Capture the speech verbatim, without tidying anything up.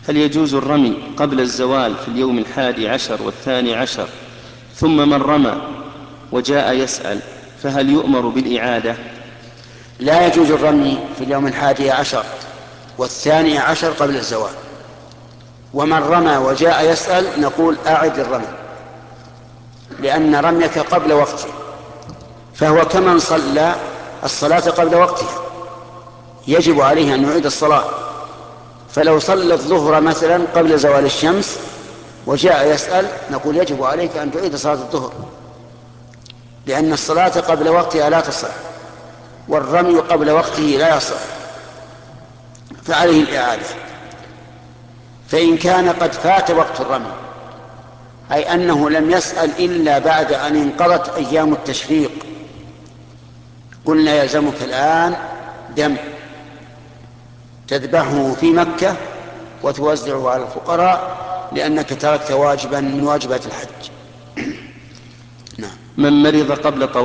هل يجوز الرمي قبل الزوال في اليوم الحادي عشر والثاني عشر، ثم من رمى وجاء يسأل فهل يؤمر بالإعادة؟ لا يجوز الرمي في اليوم الحادي عشر والثاني عشر قبل الزوال، ومن رمى وجاء يسأل نقول أعد الرمي، لأن رميك قبل وقته، فهو كمن صلى الصلاة قبل وقتها يجب عليه أن يعيد الصلاة. فلو صلى الظهر مثلا قبل زوال الشمس وجاء يسأل نقول يجب عليك أن تعيد صلاة الظهر، لأن الصلاة قبل وقتها لا تصح، والرمي قبل وقته لا يصح، فعليه الإعادة. فإن كان قد فات وقت الرمي، أي أنه لم يسأل إلا بعد أن انقضت أيام التشريق، قلنا يلزمك الآن دم تذبحه في مكة وتوزعه على الفقراء، لأنك تركت واجبا من واجبات الحج. نعم. من مرض قبل طواف